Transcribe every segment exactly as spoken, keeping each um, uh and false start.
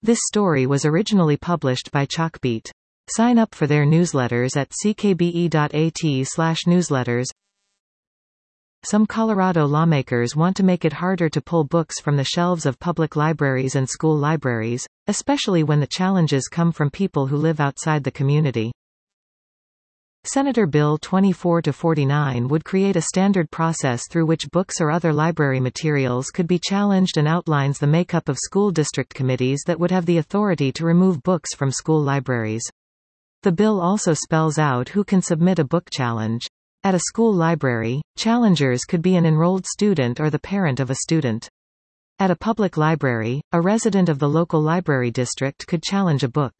This story was originally published by Chalkbeat. Sign up for their newsletters at c k b e dot a t slash newsletters. Some Colorado lawmakers want to make it harder to pull books from the shelves of public libraries and school libraries, especially when the challenges come from people who live outside the community. Senator Bill twenty-four forty-nine would create a standard process through which books or other library materials could be challenged and outlines the makeup of school district committees that would have the authority to remove books from school libraries. The bill also spells out who can submit a book challenge. At a school library, challengers could be an enrolled student or the parent of a student. At a public library, a resident of the local library district could challenge a book.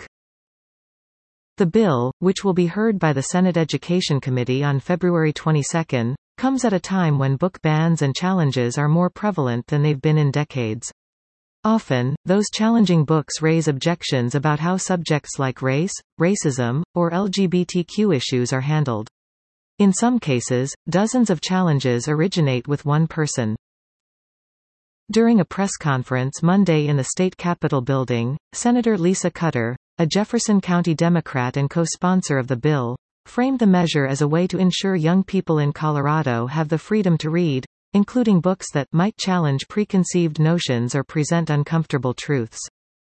The bill, which will be heard by the Senate Education Committee on February twenty-second, comes at a time when book bans and challenges are more prevalent than they've been in decades. Often, those challenging books raise objections about how subjects like race, racism, or L G B T Q issues are handled. In some cases, dozens of challenges originate with one person. During a press conference Monday in the state capitol building, Senator Lisa Cutter, a Jefferson County Democrat and co-sponsor of the bill, framed the measure as a way to ensure young people in Colorado have the freedom to read, including books that might challenge preconceived notions or present uncomfortable truths.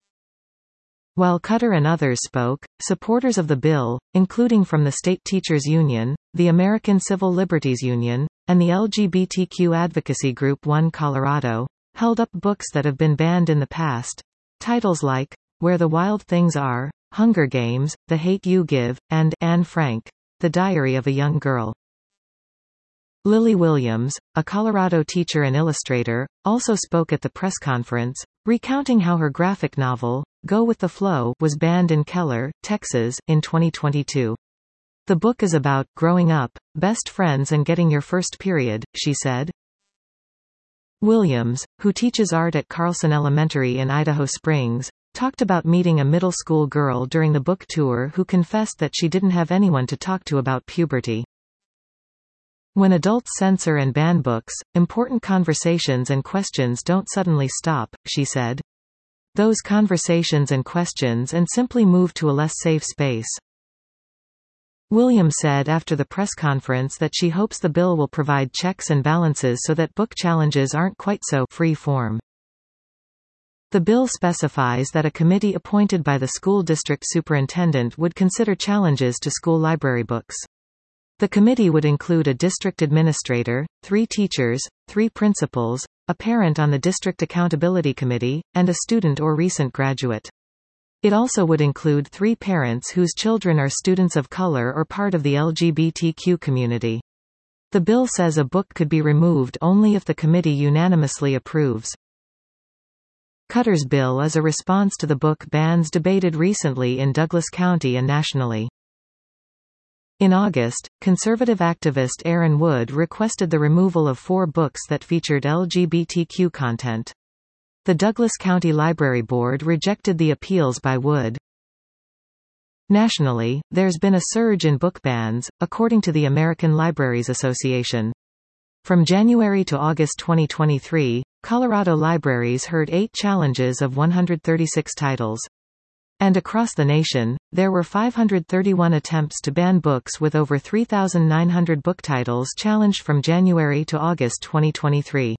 While Cutter and others spoke, supporters of the bill, including from the State Teachers Union, the American Civil Liberties Union, and the L G B T Q advocacy group One Colorado, held up books that have been banned in the past. Titles like Where the Wild Things Are, Hunger Games, The Hate You Give, and Anne Frank, The Diary of a Young Girl. Lily Williams, a Colorado teacher and illustrator, also spoke at the press conference, recounting how her graphic novel, Go with the Flow, was banned in Keller, Texas, in twenty twenty-two. The book is about growing up, best friends and getting your first period, she said. Williams, who teaches art at Carlson Elementary in Idaho Springs, talked about meeting a middle school girl during the book tour who confessed that she didn't have anyone to talk to about puberty. When adults censor and ban books, important conversations and questions don't suddenly stop, she said. Those conversations and questions and simply move to a less safe space. Williams said after the press conference that she hopes the bill will provide checks and balances so that book challenges aren't quite so free form. The bill specifies that a committee appointed by the school district superintendent would consider challenges to school library books. The committee would include a district administrator, three teachers, three principals, a parent on the district accountability committee, and a student or recent graduate. It also would include three parents whose children are students of color or part of the L G B T Q community. The bill says a book could be removed only if the committee unanimously approves. Cutter's bill is a response to the book bans debated recently in Douglas County and nationally. In August, conservative activist Aaron Wood requested the removal of four books that featured L G B T Q content. The Douglas County Library Board rejected the appeals by Wood. Nationally, there's been a surge in book bans, according to the American Libraries Association. From January to August twenty twenty-three, Colorado libraries heard eight challenges of one hundred thirty-six titles. And across the nation, there were five hundred thirty-one attempts to ban books with over three thousand nine hundred book titles challenged from January to August twenty twenty-three.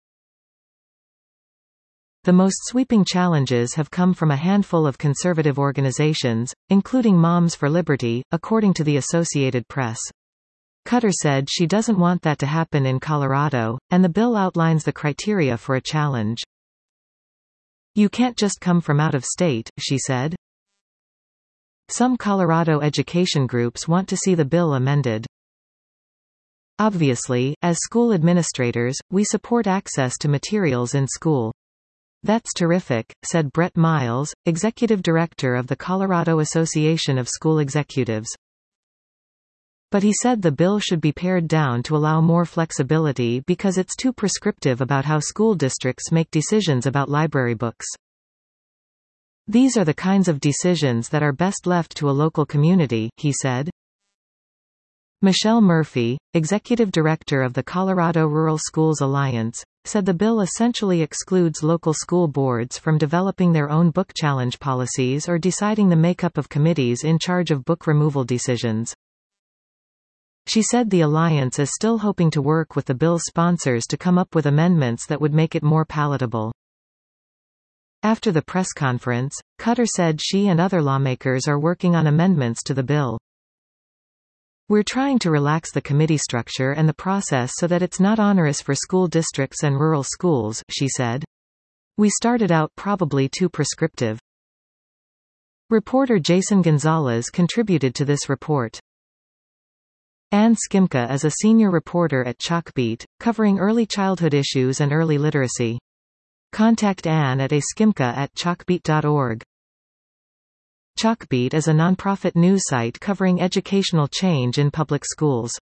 The most sweeping challenges have come from a handful of conservative organizations, including Moms for Liberty, according to the Associated Press. Cutter said she doesn't want that to happen in Colorado, and the bill outlines the criteria for a challenge. You can't just come from out of state, she said. Some Colorado education groups want to see the bill amended. Obviously, as school administrators, we support access to materials in school. That's terrific, said Brett Miles, executive director of the Colorado Association of School Executives. But he said the bill should be pared down to allow more flexibility because it's too prescriptive about how school districts make decisions about library books. These are the kinds of decisions that are best left to a local community, he said. Michelle Murphy, executive director of the Colorado Rural Schools Alliance, said the bill essentially excludes local school boards from developing their own book challenge policies or deciding the makeup of committees in charge of book removal decisions. She said the alliance is still hoping to work with the bill's sponsors to come up with amendments that would make it more palatable. After the press conference, Cutter said she and other lawmakers are working on amendments to the bill. "We're trying to relax the committee structure and the process so that it's not onerous for school districts and rural schools," she said. "We started out probably too prescriptive." Reporter Jason Gonzalez contributed to this report. Ann Skimka is a senior reporter at Chalkbeat, covering early childhood issues and early literacy. Contact Ann at a skimka at chalkbeat dot org. Chalkbeat is a nonprofit news site covering educational change in public schools.